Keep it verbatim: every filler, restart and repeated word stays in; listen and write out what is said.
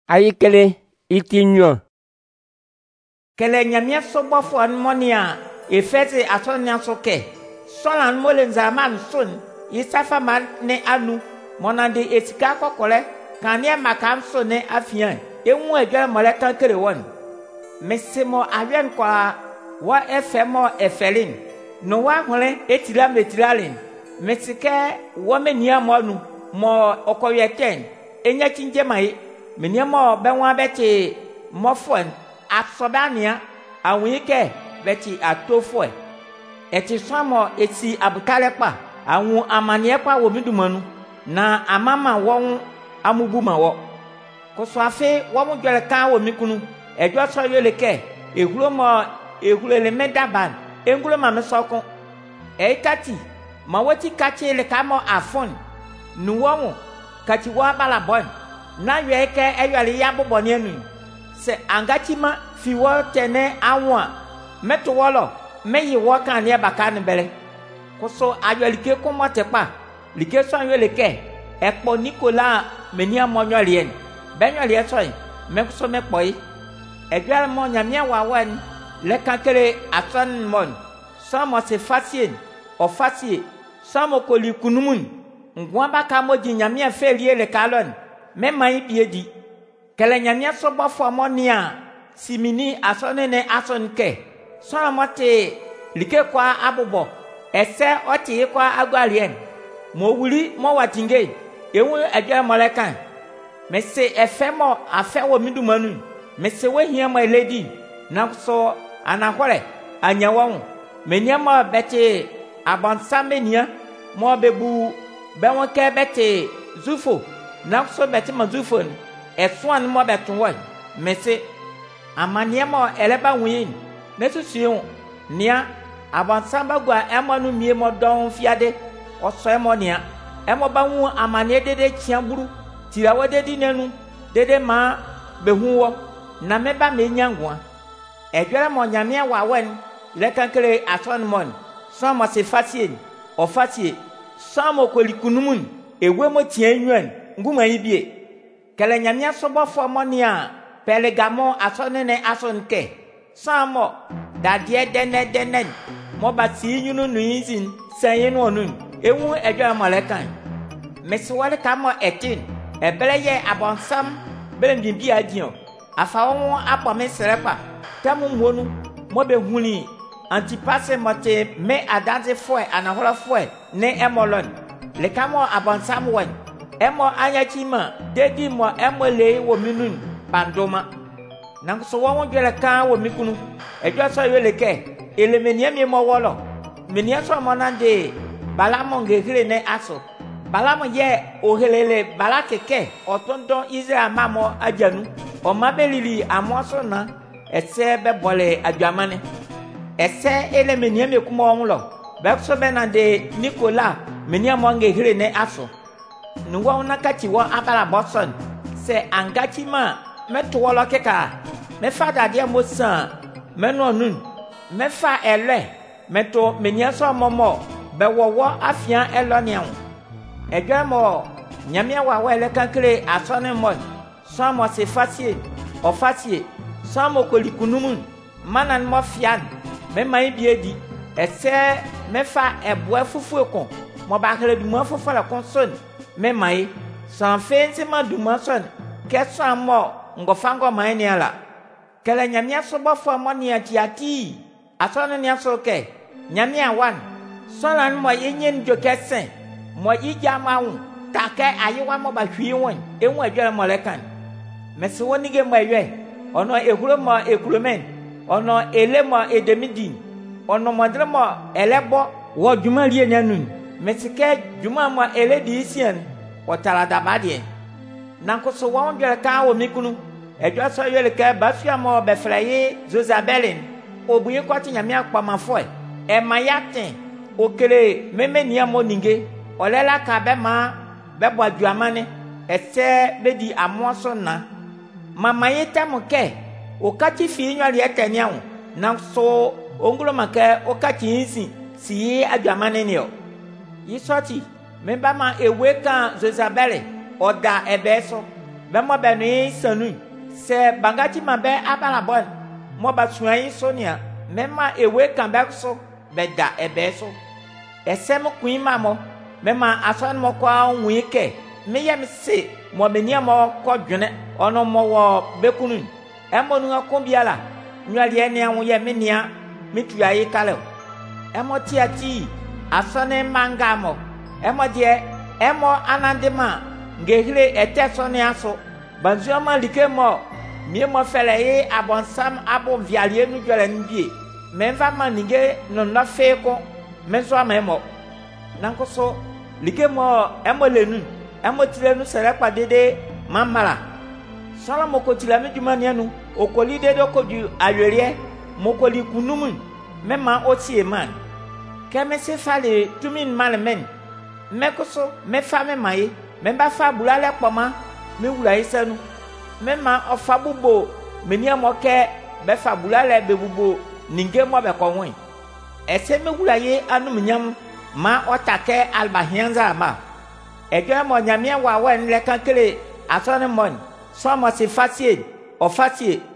Ayikele itinyo. Kele nyamia sobo fo anmonia efete atonia soke. Solan molen zaman sun isafa man ne anu monande etika kokole kania makam so ne afian enwu edwa mole kan kere won. Mesemo awen kwa wa efemo efelin no wa hole etila metiralin mesike wo menia mo anu mo okoyeten enya kinje mai menia mo benwa beti mo fon asobania awike beti atofo eti swamo eti abukalepa awu amaniepa wo midumanu na amama won amubuma wo koso afi wo mu jole kan wo mikunu ejo so yeleke ehulo mo ehulo le medaban engulo ma mesoko eitati ma wati kachi le kamo afon nuwo kati wa balabon na yeke eyole yabobo ne anu se angachima fiwo tene awon meto wolo meyi wo kan ne baka ne bele koso ayolike ko motepa like so ayoleke epo Nicolas menia monolien benyolie so me so me poi edwal mo nyamia wawan le kankere aton mon samo se facile o facile samo koli kunumun ngwa baka moji nyamia felie le kalon me mai biedi kele nyamia so bofo monia simini asone ne asonke so mote like kwa abubo ese oti kwa agwalien mo wuri mo watinge ewu edwal molekan me se efemo afewo midumanu me se wehia my lady na so anahore anyawon menyama bete abansamenia mo bebu benwoke bete zufo na so bete mazufo esoan mo beto wo me se amaniemo eleba win nesusuo nia abansamba gwa emanu mie mo don fiade oso emo nia emo ba hu amane dede chiamburu tirawo dedi nenu dede ma behuwo na meba menyangwa edwere mo nyamia wawen le kankere atonmon so mo se fatie o fatie so mo kolikunumun ewe mo tienwan nguma yibie kele nyamia sobo fo monia pelegamo asonene asonke samo dadie dene denen mo bati nyunu nuizin sayen wonun ewu edwere mo le kan mesi wale kamo etin ebeleye abonsam belem bi adion afa won apome serepa tamu mwonu mo be huni antipase mote me adanze foi anahola foi ne emolon le kamo abonsam won emo anyachima dedi mo emole wo minun bandoma nanso won jele kan wo mikunu ejo so yeleke elemenia mi mo wolo menia so monande balamo ngehire ne aso balamo ye ohelele balakeke otondo Israel mamo ajanu o mabelili amoso na ese be bole adwamane ese elemenia me kuma onlo be so be na de Nicolas menia mo ngehire ne aso nuwa na kati wo abala boson se angachi ma meto wolo keka me fada de mosan meno nun me fa ele meto menia so momo be wowo afian elonian edwamo nyamia wa wele kankere asone mon samo se facie o facie samo kolikunumun manan mo fian me mai biedi ese me fa ebo fufu kon mo ba kele du mo fufu la konson me mai san fenti ma du mo son ke samo ngofango mai ni ala kele nyamia so bofo mo ni atiati asone ni asoke nyamia wan solan mo yenyen jo kesen mo ijamawu take ayiwa mo ba hwi won enwu adwere molekan mese wonige mo ewe ono ehuro mo ekuromen ono elemo edemidin ono modre mo elebo wo djuma rie nanun mesike djuma mo eledi isian o talada badie nankoso won dwere ka wo mikunu edwo so yele ka bafia mo be fraye Josabelin obuye kwati nyame akpamafo e mayatin okere memenia mo ninge olela ka be ma be bo adwamane ese bedi amoso na mama yeta moke okati fi nywali etania wo na so ongulo make okati insi si adwamane ne o yisoti memba ma ewe kan Josabele oda ebeso be mo be no sanu se bangati ma be abala bon mo ba suan sonia mema ewe kan be so be da ebe so esem kuin ma mo mema ason mo kwa onwi ke me yem se mo menia mo ko dwene ono mo wo bekunu emo nu akon biala nwale ene anwo ye menia mitu ayi kale emo tiati asone manga mo emo de emo anandema ngehire etesone aso banzuama like mo mi mo fele yi abonsam abo vialie nu jole ndie menva maninge no na fe ko menzo amemo nankoso like mo emo lenu emo tirenu sere padede mamala sala moko tilame jumani anu okoli de do ko du ayerie mokoli kunumu mema otie man keme se fale tumin malmen mekoso me fame mai me ba fa bulale poma me wula isanu mema ofa bubo meni amoke be fa bulale be bubo ninge mo be ko won ese me wula ye anu mnyam ma otake albahianza ma ejo mo nyamia wa wa nle kankele asone mon so mo se fatie o fatie